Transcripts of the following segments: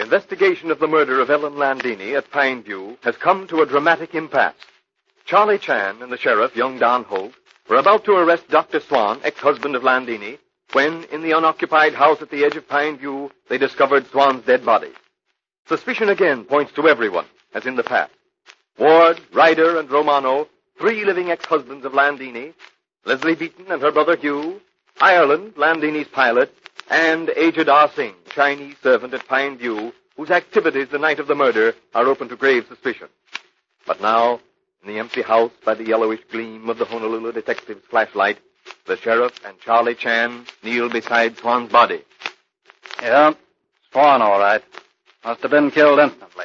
The investigation of the murder of Ellen Landini at Pine View has come to a dramatic impasse. Charlie Chan and the sheriff, young Don Holt, were about to arrest Dr. Swan, ex-husband of Landini, when, in the unoccupied house at the edge of Pine View, they discovered Swan's dead body. Suspicion again points to everyone, as in the past. Ward, Ryder, and Romano, 3 living ex-husbands of Landini, Leslie Beaton and her brother Hugh, Ireland, Landini's pilot, and Ajadar Singh, Chinese servant at Pine View, whose activities the night of the murder are open to grave suspicion. But now, in the empty house by the yellowish gleam of the Honolulu detective's flashlight, the sheriff and Charlie Chan kneel beside Swan's body. Yeah, Swan, all right. Must have been killed instantly.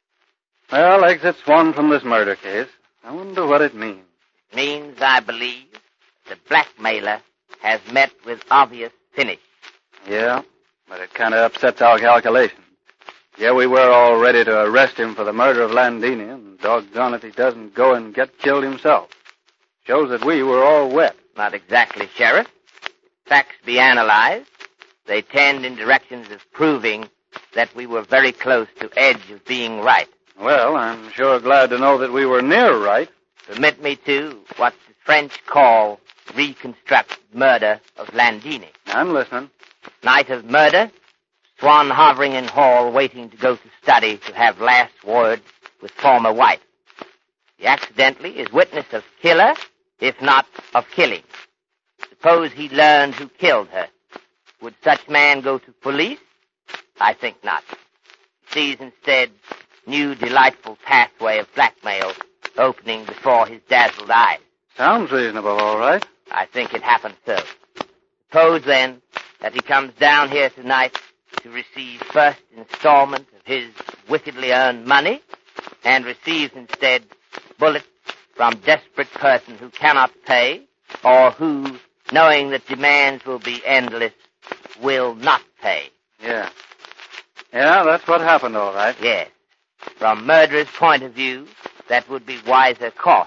Well, exit Swan from this murder case. I wonder what it means. It means, I believe, the blackmailer has met with obvious finish. Yeah, but it kind of upsets our calculations. Yeah, we were all ready to arrest him for the murder of Landini, and doggone if he doesn't go and get killed himself. Shows that we were all wet. Not exactly, Sheriff. Facts be analyzed. They tend in directions of proving that we were very close to edge of being right. Well, I'm sure glad to know that we were near right. Permit me to what the French call reconstruct murder of Landini. I'm listening. Night of murder, Swan hovering in hall waiting to go to study to have last word with former wife. He accidentally is witness of killer, if not of killing. Suppose he learned who killed her. Would such man go to police? I think not. He sees instead new delightful pathway of blackmail opening before his dazzled eyes. Sounds reasonable, all right. I think it happened so. Suppose, then, that he comes down here tonight to receive first installment of his wickedly earned money and receives instead bullets from desperate person who cannot pay or who, knowing that demands will be endless, will not pay. Yeah. Yeah, that's what happened, all right. Yes. From murderer's point of view, that would be wiser course.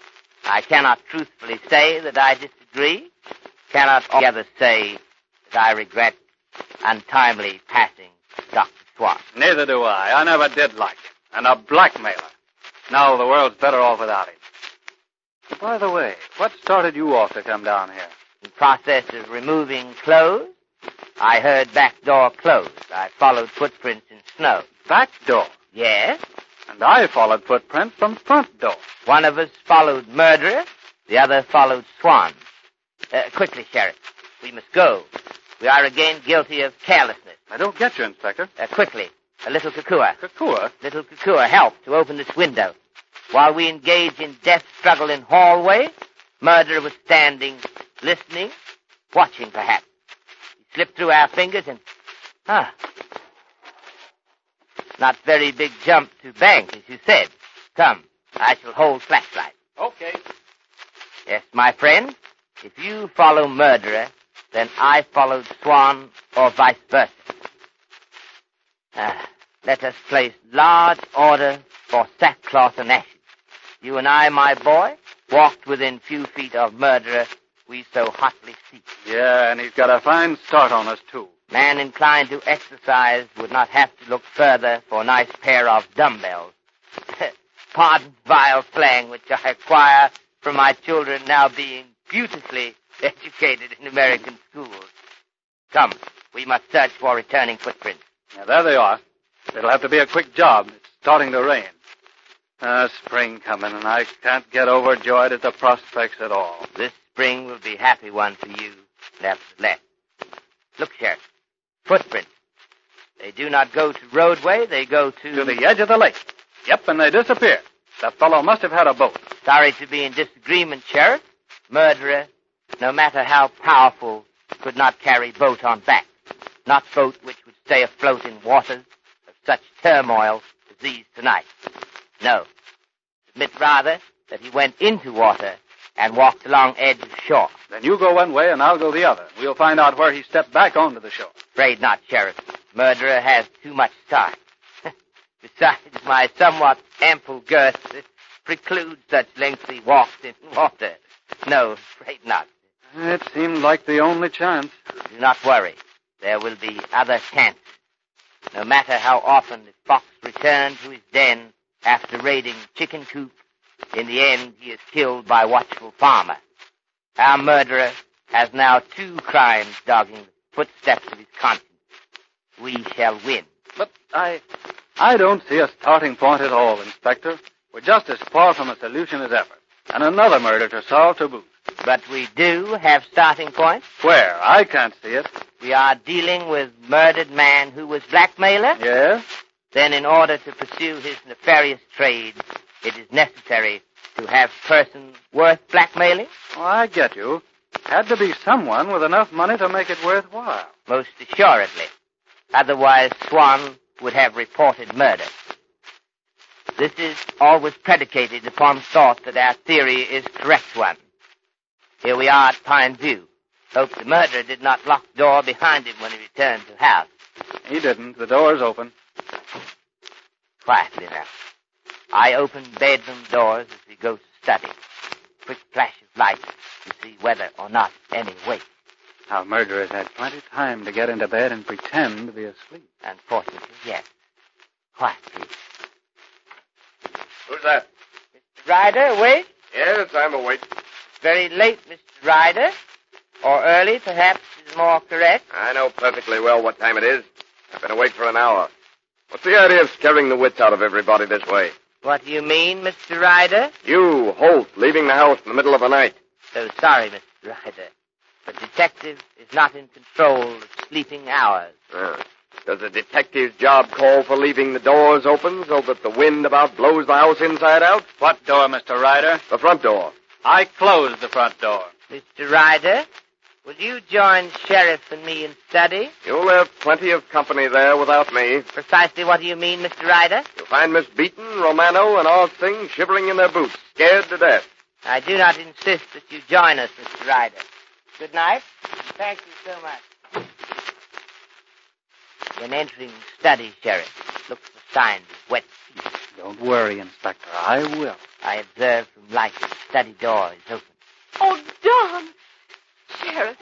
I cannot truthfully say that I disagree, cannot altogether say that I regret untimely passing Dr. Swan. Neither do I. I never did like him. And a blackmailer. Now the world's better off without him. By the way, what started you off to come down here? In process of removing clothes, I heard back door closed. I followed footprints in snow. Back door? Yes. And I followed footprints from front door. One of us followed murderer, the other followed Swan. Quickly, Sheriff. We must go. We are again guilty of carelessness. I don't get you, Inspector. Quickly. A little Kukua. Kukua? Little Kukua, help to open this window. While we engage in death struggle in hallway, murderer was standing, listening, watching perhaps. He slipped through our fingers and... Not very big jump to bank, as you said. Come, I shall hold flashlight. Okay. Yes, my friend, if you follow murderer, then I followed Swan, or vice versa. Let us place large order for sackcloth and ashes. You and I, my boy, walked within few feet of murderer we so hotly seek. Yeah, and he's got a fine start on us, too. Man inclined to exercise would not have to look further for a nice pair of dumbbells. Pardon vile slang which I acquire from my children now being beautifully educated in American schools. Come, we must search for returning footprints. Now, there they are. It'll have to be a quick job. It's starting to rain. Spring coming, and I can't get overjoyed at the prospects at all. This spring will be a happy one for you, nevertheless. Look, Sheriff. Footprints. They do not go to roadway, they go to the edge of the lake. Yep, and they disappear. The fellow must have had a boat. Sorry to be in disagreement, Sheriff. Murderer, no matter how powerful, could not carry boat on back. Not boat which would stay afloat in waters of such turmoil as these tonight. No. Admit rather that he went into water and walked along edge of shore. Then you go one way and I'll go the other. We'll find out where he stepped back onto the shore. Afraid not, Sheriff. Murderer has too much start. Besides, my somewhat ample girth precludes such lengthy walks in water. No, afraid not. It seemed like the only chance. Do not worry. There will be other chances. No matter how often the fox returned to his den after raiding chicken coop, in the end he is killed by watchful farmer. Our murderer has now 2 crimes dogging the footsteps of his conscience. We shall win. But I don't see a starting point at all, Inspector. We're just as far from a solution as ever. And another murder to solve to boot. But we do have starting points. Where? I can't see it. We are dealing with murdered man who was blackmailer. Yes? Then in order to pursue his nefarious trade, it is necessary to have person worth blackmailing. Oh, I get you. Had to be someone with enough money to make it worthwhile. Most assuredly. Otherwise, Swan would have reported murder. This is always predicated upon thought that our theory is correct one. Here we are at Pine View. Hope the murderer did not lock the door behind him when he returned to the house. He didn't. The door's open. Quietly now. I open bedroom doors as we go to study. Quick flash of light to see whether or not any wake. Our murderer's had plenty of time to get into bed and pretend to be asleep. Unfortunately, yes. Quietly. Who's that? Mr. Ryder, awake? Yes, I'm awake. Very late, Mr. Ryder. Or early, perhaps, is more correct. I know perfectly well what time it is. I've been awake for an hour. What's the idea of scaring the wits out of everybody this way? What do you mean, Mr. Ryder? You, Holt, leaving the house in the middle of the night. So sorry, Mr. Ryder. The detective is not in control of sleeping hours. Does a detective's job call for leaving the doors open so that the wind about blows the house inside out? What door, Mr. Ryder? The front door. I closed the front door. Mr. Ryder, will you join Sheriff and me in study? You'll have plenty of company there without me. Precisely what do you mean, Mr. Ryder? You'll find Miss Beaton, Romano, and all things shivering in their boots, scared to death. I do not insist that you join us, Mr. Ryder. Good night. Thank you so much. When entering study, Sheriff, look for signs of wet feet. Don't worry, Inspector. I will. I observe from light that the study door is open. Oh, Don! Sheriff,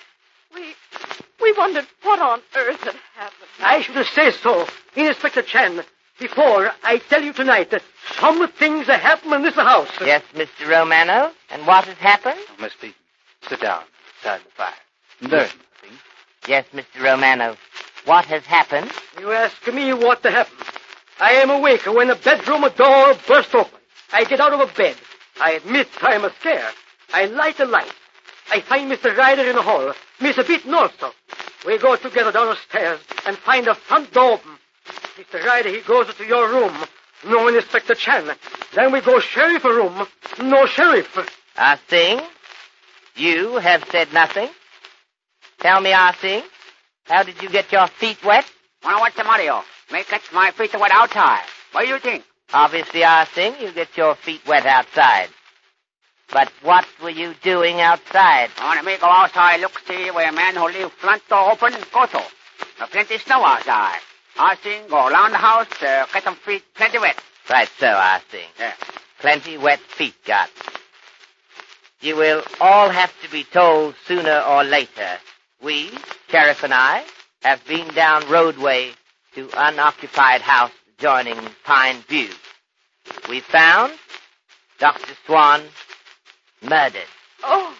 we wondered what on earth had happened. I should say so, Inspector Chan. Before I tell you tonight that some things have happened in this house. Yes, Mr. Romano. And what has happened? Oh, Miss Beaton, sit down beside the fire. There's nothing. Yes, Mr. Romano. What has happened? You ask me what happened. I am awake when the bedroom door burst open. I get out of bed. I admit I am scared. I light the light. I find Mr. Ryder in the hall. Miss Beaton also. We go together down the stairs and find the front door open. Mr. Ryder, he goes to your room. No Inspector Chan. Then we go sheriff room. No sheriff. Ah Sing, you have said nothing. Tell me, Ah Sing, how did you get your feet wet? Well, what's the matter? May get my feet wet outside. What do you think? Obviously, Ah Sing, you get your feet wet outside. But what were you doing outside? Let me go outside, look, see where a man who leave front door open, go to. Plenty snow outside. I think go around the house, get some feet plenty wet. Right so, Ah Sing. Yeah. Plenty wet feet got. You will all have to be told sooner or later. We, Sheriff and I, have been down roadway to unoccupied house adjoining Pine View. We found Dr. Swan murdered. Oh,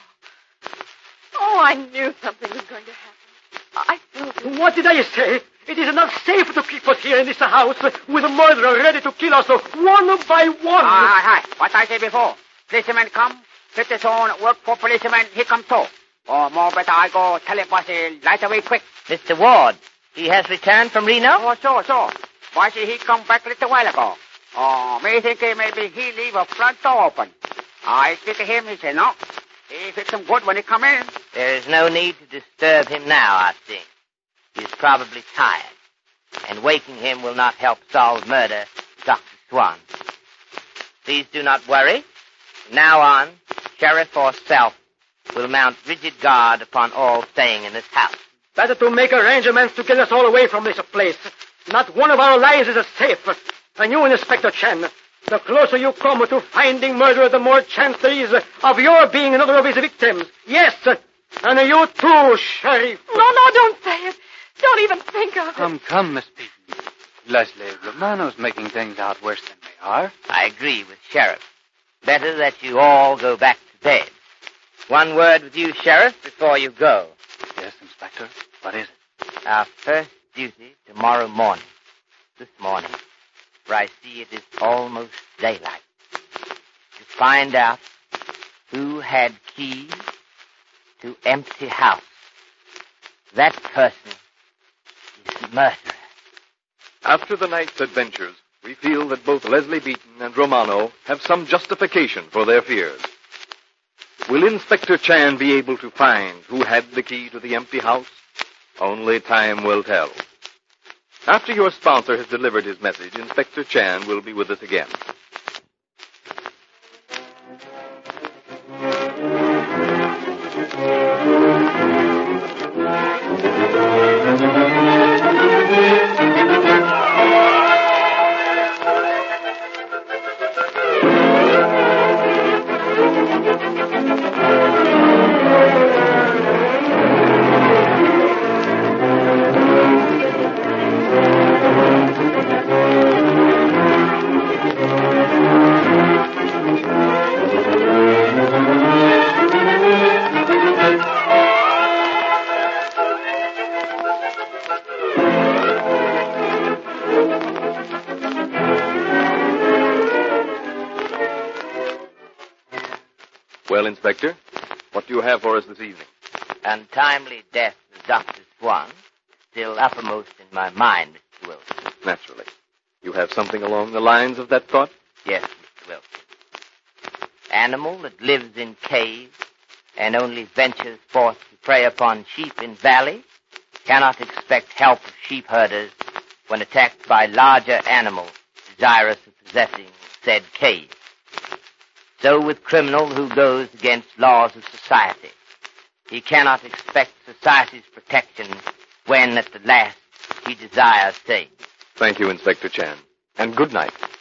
I knew something was going to happen. I felt it. What did I say? It is not safe to keep us here in this house with a murderer ready to kill us one by one. Hi. What I said before. Policeman come, citizen work for policeman, he come too. Or more better I go tell him boss right away quick. Mr. Ward, he has returned from Reno? Oh, so. Why should he come back a little while ago? Oh, me think maybe he leave a front door open. I speak to him, he said no. He fix him good when he come in. There is no need to disturb him now, I think. He is probably tired, and waking him will not help solve murder of Dr. Swan. Please do not worry. From now on, sheriff or self will mount rigid guard upon all staying in this house. Better to make arrangements to get us all away from this place. Not one of our lives is safe. And you, Inspector Chan, the closer you come to finding murder, the more chance there is of your being another of his victims. Yes, and you too, Sheriff. No, don't say it. Don't even think of it. Come, Miss Beaton. Leslie, Romano's making things out worse than they are. I agree with Sheriff. Better that you all go back to bed. One word with you, Sheriff, before you go. Yes, Inspector. What is it? Our first duty tomorrow morning. This morning. For I see it is almost daylight. To find out who had keys to empty house. That person is murderer. After the night's adventures, we feel that both Leslie Beaton and Romano have some justification for their fears. Will Inspector Chan be able to find who had the key to the empty house? Only time will tell. After your sponsor has delivered his message, Inspector Chan will be with us again. Well, Inspector, what do you have for us this evening? Untimely death of Dr. Swan is still uppermost in my mind, Mr. Wilson. Naturally. You have something along the lines of that thought? Yes, Mr. Wilson. Animal that lives in caves and only ventures forth to prey upon sheep in valley cannot expect help of sheep herders when attacked by larger animals desirous of possessing said cave. So with criminal who goes against laws of society. He cannot expect society's protection when at the last he desires same. Thank you, Inspector Chan. And good night.